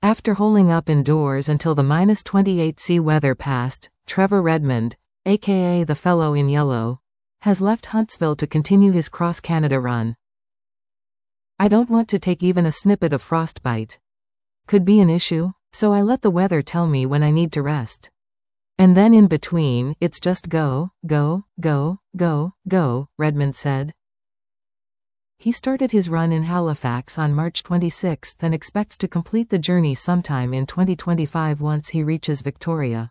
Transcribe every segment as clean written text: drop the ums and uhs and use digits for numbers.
After holing up indoors until the -28°C weather passed, Trevor Redmond, aka the fellow in yellow, has left Huntsville to continue his cross-Canada run. I don't want to take even a snippet of frostbite. Could be an issue, so I let the weather tell me when I need to rest. And then in between, it's just go, go, go, go, go, Redmond said. He started his run in Halifax on March 26 and expects to complete the journey sometime in 2025 once he reaches Victoria.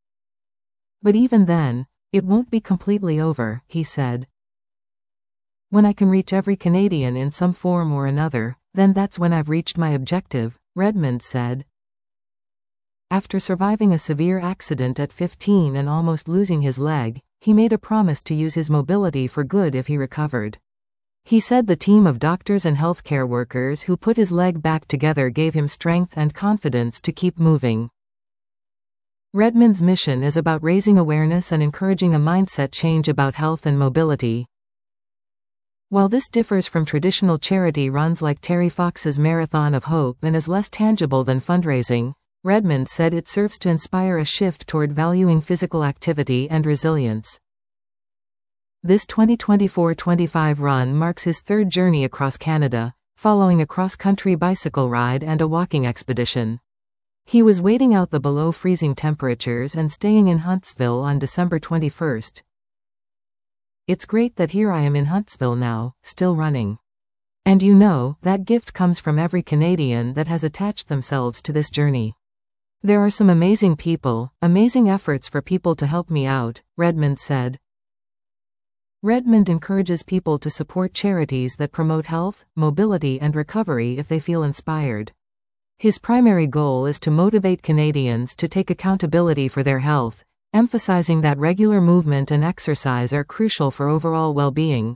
But even then, it won't be completely over, he said. When I can reach every Canadian in some form or another, then that's when I've reached my objective, Redmond said. After surviving a severe accident at 15 and almost losing his leg, he made a promise to use his mobility for good if he recovered. He said the team of doctors and healthcare workers who put his leg back together gave him strength and confidence to keep moving. Redmond's mission is about raising awareness and encouraging a mindset change about health and mobility. While this differs from traditional charity runs like Terry Fox's Marathon of Hope and is less tangible than fundraising, Redmond said it serves to inspire a shift toward valuing physical activity and resilience. This 2024-25 run marks his third journey across Canada, following a cross-country bicycle ride and a walking expedition. He was waiting out the below-freezing temperatures and staying in Huntsville on December 21. It's great that here I am in Huntsville now, still running. And you know, that gift comes from every Canadian that has attached themselves to this journey. There are some amazing people, amazing efforts for people to help me out, Redmond said. Redmond encourages people to support charities that promote health, mobility and recovery if they feel inspired. His primary goal is to motivate Canadians to take accountability for their health, emphasizing that regular movement and exercise are crucial for overall well-being.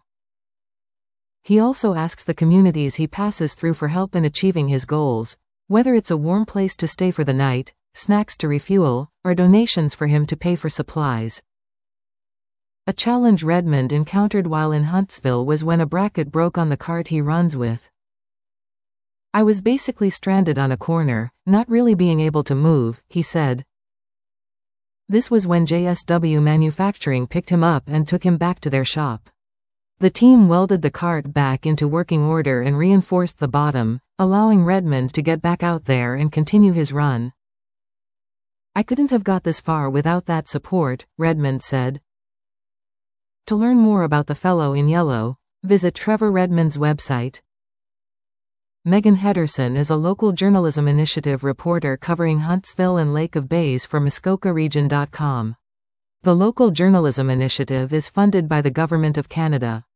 He also asks the communities he passes through for help in achieving his goals, whether it's a warm place to stay for the night, snacks to refuel, or donations for him to pay for supplies. A challenge Redmond encountered while in Huntsville was when a bracket broke on the cart he runs with. I was basically stranded on a corner, not really being able to move, he said. This was when JSW Manufacturing picked him up and took him back to their shop. The team welded the cart back into working order and reinforced the bottom, allowing Redmond to get back out there and continue his run. I couldn't have got this far without that support, Redmond said. To learn more about the fellow in yellow, visit Trevor Redmond's website. Megan Henderson is a local journalism initiative reporter covering Huntsville and Lake of Bays for MuskokaRegion.com. The local journalism initiative is funded by the Government of Canada.